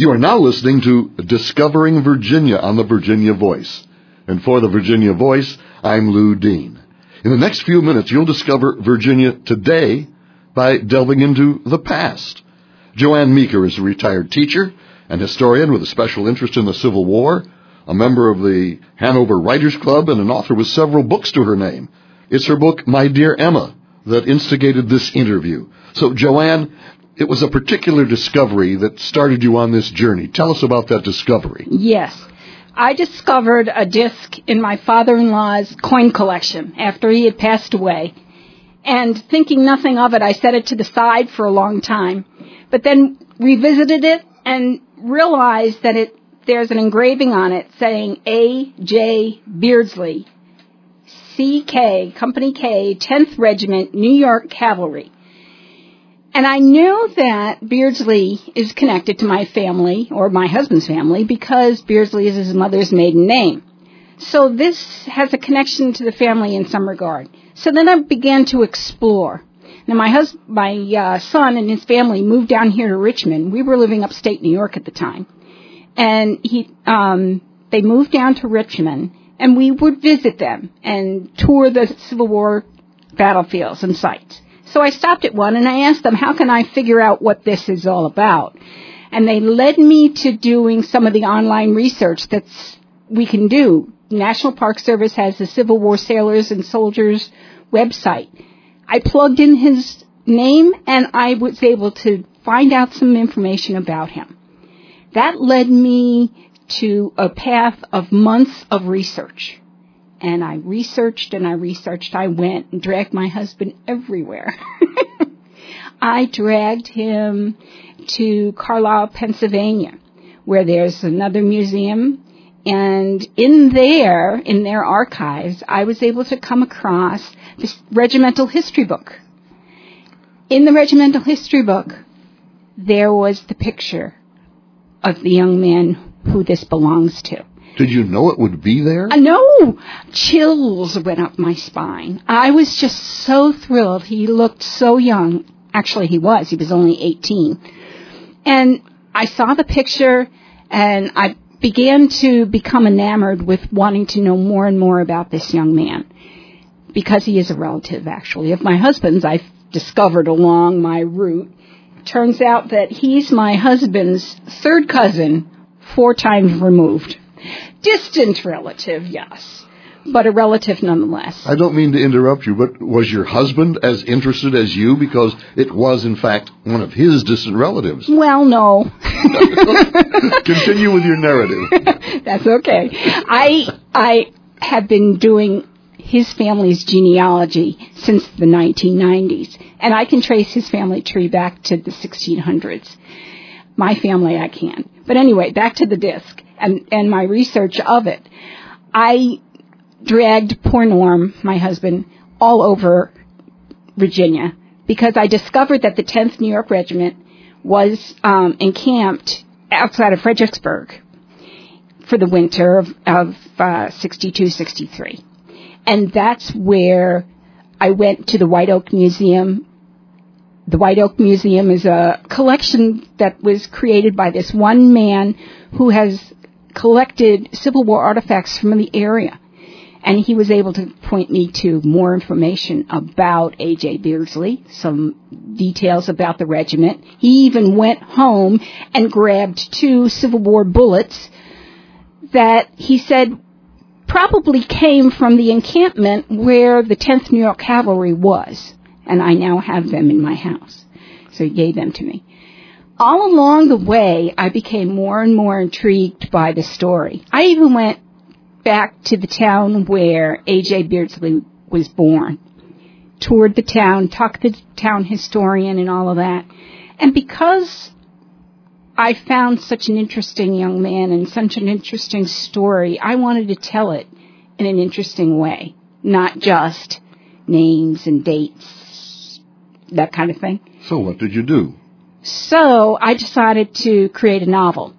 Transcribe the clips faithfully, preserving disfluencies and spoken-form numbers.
You are now listening to Discovering Virginia on the Virginia Voice. And for the Virginia Voice, I'm Lou Dean. In the next few minutes, you'll discover Virginia today by delving into the past. Joanne Meeker is a retired teacher and historian with a special interest in the Civil War, a member of the Hanover Writers Club, and an author with several books to her name. It's her book, My Dear Emma, that instigated this interview. So, Joanne, it was a particular discovery that started you on this journey. Tell us about that discovery. Yes. I discovered a disc in my father-in-law's coin collection after he had passed away. And thinking nothing of it, I set it to the side for a long time. But then revisited it and realized that it there's an engraving on it saying A J Beardsley, C K, Company K, tenth Regiment, New York Cavalry. And I knew that Beardsley is connected to my family, or my husband's family, because Beardsley is his mother's maiden name. So this has a connection to the family in some regard. So then I began to explore. Now, my husband, my uh, son and his family moved down here to Richmond. We were living upstate New York at the time. And he, um, they moved down to Richmond, and we would visit them and tour the Civil War battlefields and sites. So I stopped at one and I asked them, how can I figure out what this is all about? And they led me to doing some of the online research that we can do. National Park Service has the Civil War Sailors and Soldiers website. I plugged in his name and I was able to find out some information about him. That led me to a path of months of research. And I researched and I researched. I went and dragged my husband everywhere. I dragged him to Carlisle, Pennsylvania, where there's another museum. And in there, in their archives, I was able to come across this regimental history book. In the regimental history book, there was the picture of the young man who this belongs to. Did you know it would be there? Uh, no. Chills went up my spine. I was just so thrilled. He looked so young. Actually, he was. He was only eighteen. And I saw the picture, and I began to become enamored with wanting to know more and more about this young man, because he is a relative, actually, of my husband's. I've discovered along my route. Turns out that he's my husband's third cousin, four times removed. Distant relative, yes, but a relative nonetheless. I don't mean to interrupt you, but was your husband as interested as you? Because it was, in fact, one of his distant relatives. Well, no. Continue with your narrative. That's okay. I I have been doing his family's genealogy since the nineteen nineties, and I can trace his family tree back to the sixteen hundreds. My family, I can't. But anyway, back to the disc and, and my research of it. I dragged poor Norm, my husband, all over Virginia because I discovered that the tenth New York Regiment was um, encamped outside of Fredericksburg for the winter of, of uh, sixty-two sixty-three. And that's where I went to the White Oak Museum. The White Oak Museum is a collection that was created by this one man who has collected Civil War artifacts from the area. And he was able to point me to more information about A J Beardsley, some details about the regiment. He even went home and grabbed two Civil War bullets that he said probably came from the encampment where the tenth New York Cavalry was. And I now have them in my house. So he gave them to me. All along the way, I became more and more intrigued by the story. I even went back to the town where A J Beardsley was born, toured the town, talked to the town historian and all of that. And because I found such an interesting young man and such an interesting story, I wanted to tell it in an interesting way, not just names and dates, that kind of thing. So what did you do? So I decided to create a novel.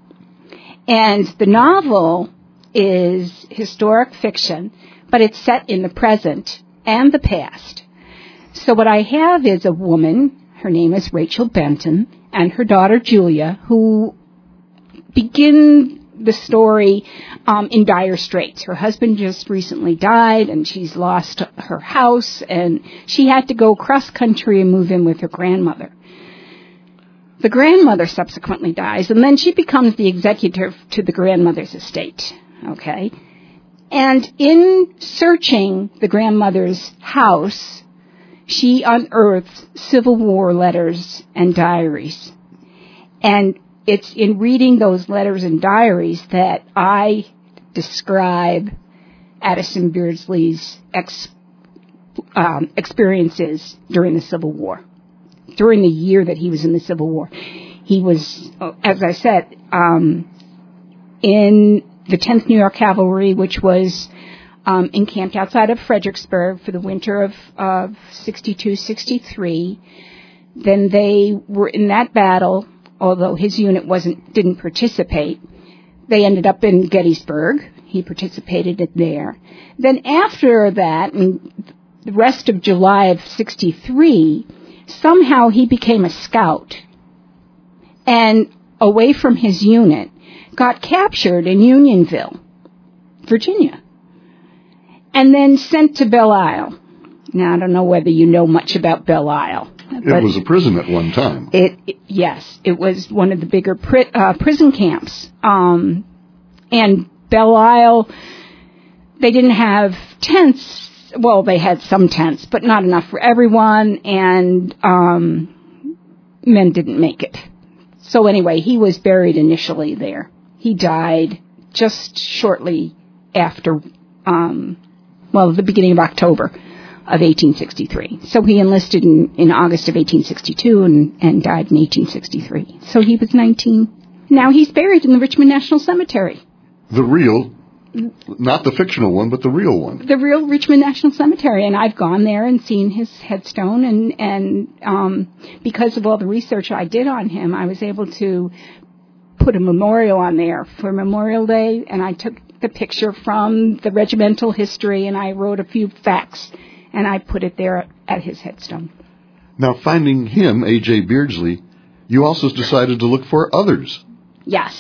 And the novel is historic fiction, but it's set in the present and the past. So what I have is a woman, her name is Rachel Benton, and her daughter Julia, who begin the story um, in dire straits. Her husband just recently died, and she's lost her house, and she had to go cross-country and move in with her grandmother. The grandmother subsequently dies, and then she becomes the executor to the grandmother's estate, okay? And in searching the grandmother's house, she unearths Civil War letters and diaries. And it's in reading those letters and diaries that I describe Addison Beardsley's ex, um, experiences during the Civil War, during the year that he was in the Civil War. He was, as I said, um, in the tenth New York Cavalry, which was um, encamped outside of Fredericksburg for the winter of, of sixty-two sixty-three. Then they were in that battle. Although his unit wasn't didn't participate, they ended up in Gettysburg. He participated in there. Then after that, in the rest of July of sixty-three, somehow he became a scout and away from his unit, got captured in Unionville, Virginia, and then sent to Belle Isle. Now, I don't know whether you know much about Belle Isle. It was a prison at one time. It, it yes, it was one of the bigger pri- uh, prison camps. Um, and Belle Isle, they didn't have tents. Well, they had some tents, but not enough for everyone, and um, men didn't make it. So anyway, he was buried initially there. He died just shortly after, um, well, the beginning of October of eighteen sixty-three. So he enlisted in, in August of eighteen sixty-two and, and died in eighteen sixty-three. So he was nineteen. Now he's buried in the Richmond National Cemetery. The real, not the fictional one, but the real one. The real Richmond National Cemetery. And I've gone there and seen his headstone. And, and um, because of all the research I did on him, I was able to put a memorial on there for Memorial Day. And I took the picture from the regimental history, and I wrote a few facts. And I put it there at his headstone. Now, finding him, A J Beardsley, you also decided to look for others. Yes.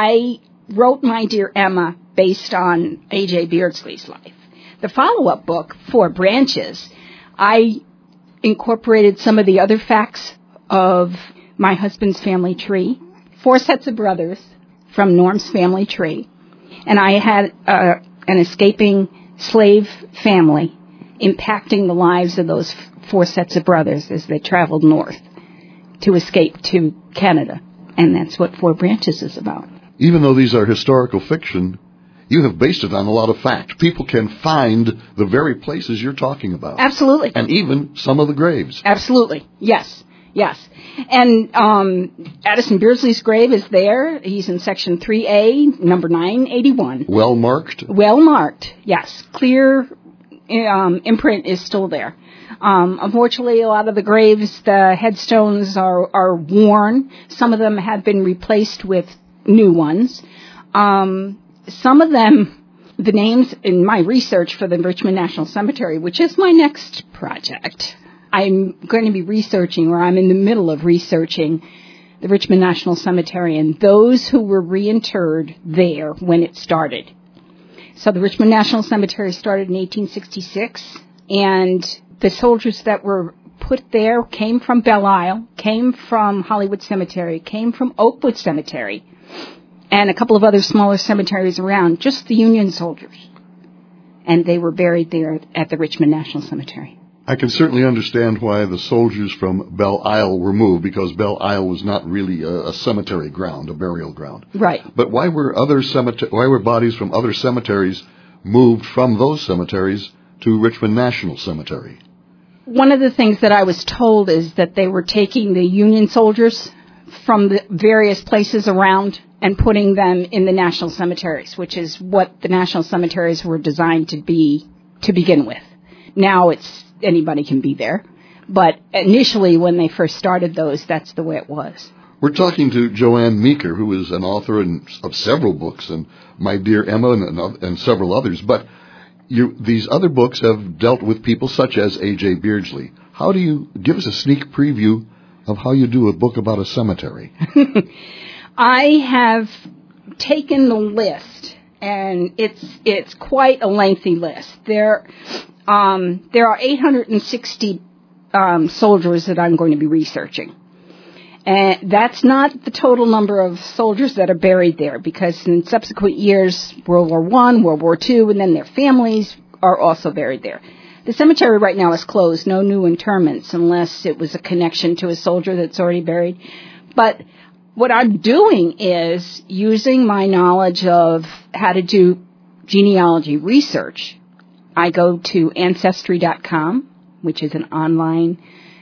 I wrote My Dear Emma based on A J Beardsley's life. The follow-up book, Four Branches, I incorporated some of the other facts of my husband's family tree, four sets of brothers from Norm's family tree, and I had uh, an escaping slave family impacting the lives of those four sets of brothers as they traveled north to escape to Canada. And that's what Four Branches is about. Even though these are historical fiction, you have based it on a lot of fact. People can find the very places you're talking about. Absolutely. And even some of the graves. Absolutely. Yes. Yes. And um, Addison Beardsley's grave is there. He's in Section three A, number nine eighty-one. Well marked? Well marked, yes. Clear um, imprint is still there. Um, unfortunately, a lot of the graves, the headstones are, are worn. Some of them have been replaced with new ones. Um, some of them, the names in my research for the Richmond National Cemetery, which is my next project, I'm going to be researching, or I'm in the middle of researching, the Richmond National Cemetery and those who were reinterred there when it started. So the Richmond National Cemetery started in eighteen sixty-six, and the soldiers that were put there came from Belle Isle, came from Hollywood Cemetery, came from Oakwood Cemetery, and a couple of other smaller cemeteries around, just the Union soldiers. And they were buried there at the Richmond National Cemetery. I can certainly understand why the soldiers from Belle Isle were moved, because Belle Isle was not really a, a cemetery ground, a burial ground. Right. But why were other cemetery, why were bodies from other cemeteries moved from those cemeteries to Richmond National Cemetery? One of the things that I was told is that they were taking the Union soldiers from the various places around and putting them in the national cemeteries, which is what the national cemeteries were designed to be to begin with. Now it's anybody can be there, but initially when they first started those, that's the way it was. We're talking to Joanne Meeker, who is an author in, of several books, and My Dear Emma and, and several others, but you, these other books have dealt with people such as A J Beardsley. How do you give us a sneak preview of how you do a book about a cemetery? I have taken the list, and it's it's quite a lengthy list. There, um, there are eight hundred sixty um, soldiers that I'm going to be researching. And that's not the total number of soldiers that are buried there, because in subsequent years, World War One, World War Two, and then their families are also buried there. The cemetery right now is closed, no new interments, unless it was a connection to a soldier that's already buried. But what I'm doing is using my knowledge of how to do genealogy research. I go to Ancestry dot com, which is an online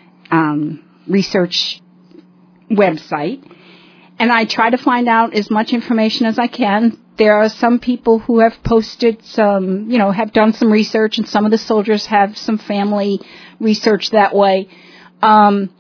um, research website, and I try to find out as much information as I can. There are some people who have posted some, you know, have done some research, and some of the soldiers have some family research that way. Um,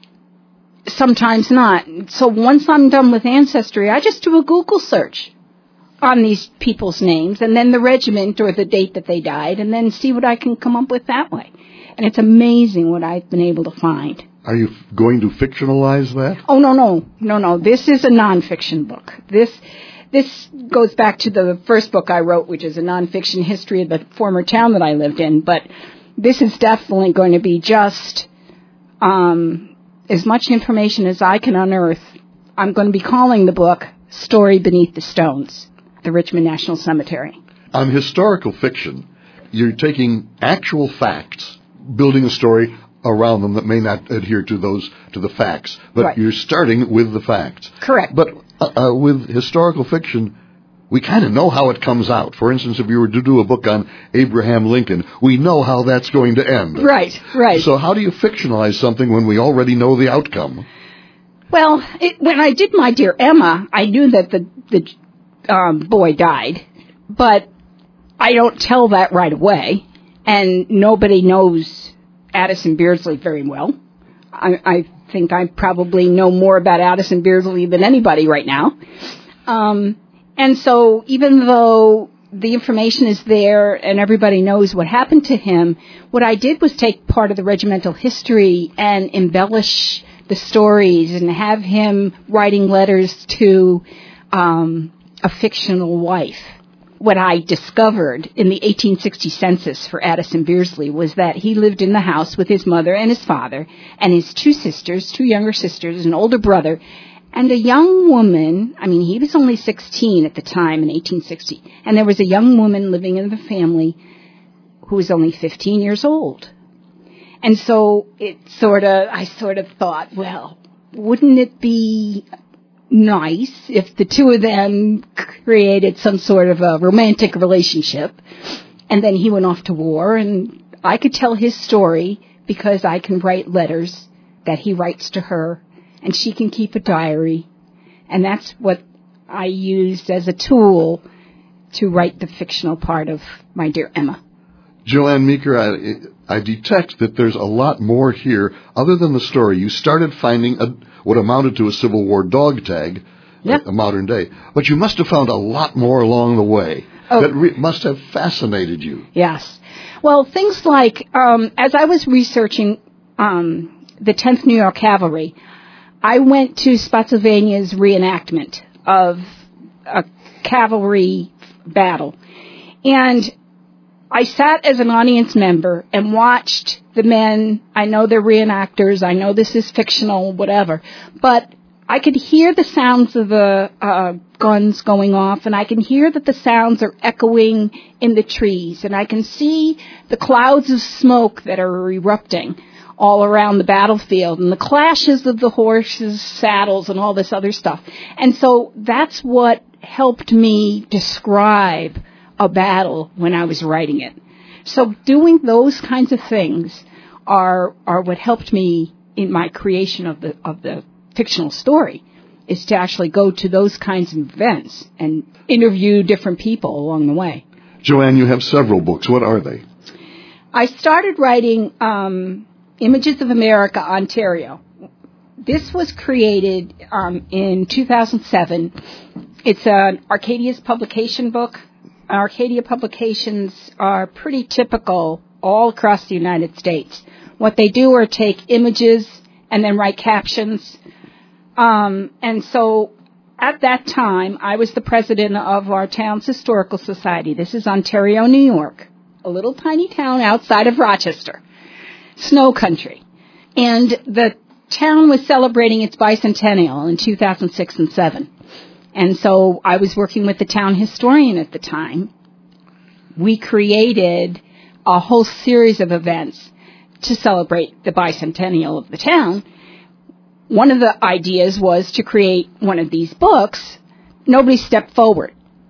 sometimes not. So once I'm done with Ancestry, I just do a Google search on these people's names, and then the regiment or the date that they died, and then see what I can come up with that way. And it's amazing what I've been able to find. Are you going to fictionalize that? Oh, no, no, no, no. This is a nonfiction book. This this goes back to the first book I wrote, which is a nonfiction history of the former town that I lived in. But this is definitely going to be just um, as much information as I can unearth. I'm going to be calling the book Story Beneath the Stones, the Richmond National Cemetery. On historical fiction, you're taking actual facts, building a story around them that may not adhere to those to the facts, but right. You're starting with the facts. Correct. But uh, uh, with historical fiction, we kind of know how it comes out. For instance, if you were to do a book on Abraham Lincoln, we know how that's going to end. Right, right. So how do you fictionalize something when we already know the outcome? Well, it, when I did My Dear Emma, I knew that the the um, boy died, but I don't tell that right away, and nobody knows Addison Beardsley very well. I, I think I probably know more about Addison Beardsley than anybody right now. Um, and so even though the information is there and everybody knows what happened to him, what I did was take part of the regimental history and embellish the stories and have him writing letters to um, a fictional wife. What I discovered in the eighteen sixty census for Addison Beardsley was that he lived in the house with his mother and his father and his two sisters, two younger sisters, an older brother, and a young woman. I mean, he was only sixteen at the time in eighteen sixty, and there was a young woman living in the family who was only fifteen years old. And so it sort of, I sort of thought, well, wouldn't it be nice if the two of them created some sort of a romantic relationship, and then he went off to war, and I could tell his story because I can write letters that he writes to her, and she can keep a diary, and that's what I used as a tool to write the fictional part of My Dear Emma. Joanne Meeker, I, I detect that there's a lot more here other than the story. You started finding a, what amounted to a Civil War dog tag, yep. a, a modern day, but you must have found a lot more along the way oh. that re- must have fascinated you. Yes. Well, things like, um, as I was researching um, the tenth New York Cavalry, I went to Spotsylvania's reenactment of a cavalry battle, and I sat as an audience member and watched the men. I know they're reenactors. I know this is fictional, whatever. But I could hear the sounds of the uh, guns going off, and I can hear that the sounds are echoing in the trees. And I can see the clouds of smoke that are erupting all around the battlefield, and the clashes of the horses' saddles and all this other stuff. And so that's what helped me describe a battle when I was writing it. So doing those kinds of things are are what helped me in my creation of the of the fictional story, is to actually go to those kinds of events and interview different people along the way. Joanne, you have several books. What are they? I started writing um, Images of America, Ontario. This was created um, in two thousand seven. It's an Arcadia's publication book. Arcadia Publications are pretty typical all across the United States. What they do are take images and then write captions. Um, and so at that time, I was the president of our town's historical society. This is Ontario, New York, a little tiny town outside of Rochester, snow country. And the town was celebrating its bicentennial in two thousand six and seven. And so I was working with the town historian at the time. We created a whole series of events to celebrate the bicentennial of the town. One of the ideas was to create one of these books. Nobody stepped forward.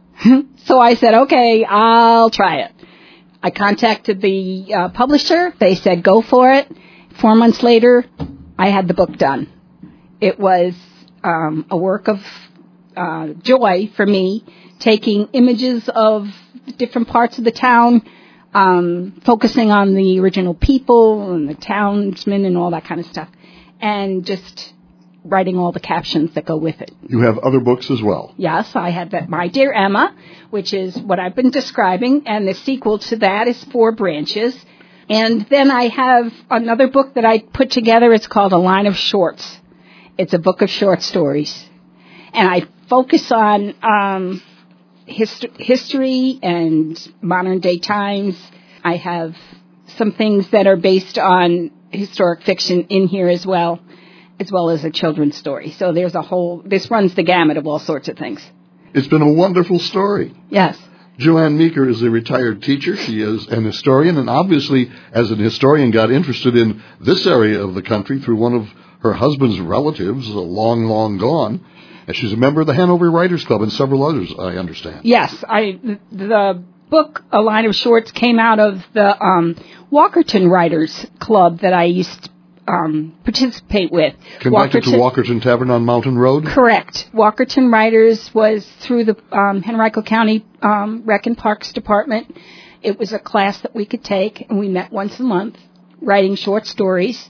So I said, okay, I'll try it. I contacted the uh, publisher. They said, go for it. Four months later, I had the book done. It was um, a work of uh, joy for me, taking images of different parts of the town, um, focusing on the original people and the townsmen and all that kind of stuff, and just writing all the captions that go with it. You have other books as well. Yes, I have that, My Dear Emma, which is what I've been describing, and the sequel to that is Four Branches. And then I have another book that I put together. It's called A Line of Shorts. It's a book of short stories. And I focus on um, hist- history and modern-day times. I have some things that are based on historic fiction in here as well, as well as a children's story. So there's a whole, this runs the gamut of all sorts of things. It's been a wonderful story. Yes. Joanne Meeker is a retired teacher. She is an historian, and obviously, as an historian, got interested in this area of the country through one of her husband's relatives, long, long gone. And she's a member of the Hanover Writers Club and several others, I understand. Yes. I, the book, A Line of Shorts, came out of the um, Walkerton Writers Club that I used to um, participate with. Connected to Walkerton Tavern on Mountain Road? Correct. Walkerton Writers was through the um, Henrico County um, Rec and Parks Department. It was a class that we could take, and we met once a month writing short stories.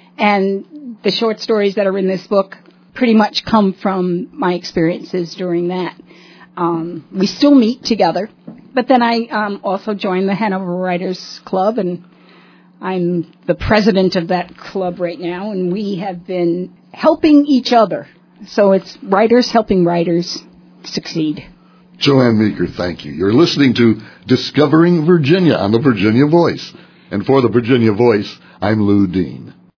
And the short stories that are in this book pretty much come from my experiences during that. Um, we still meet together, but then I um, also joined the Hanover Writers Club, and I'm the president of that club right now, and we have been helping each other. So it's writers helping writers succeed. Joanne Meeker, thank you. You're listening to Discovering Virginia on the Virginia Voice. And for the Virginia Voice, I'm Lou Dean.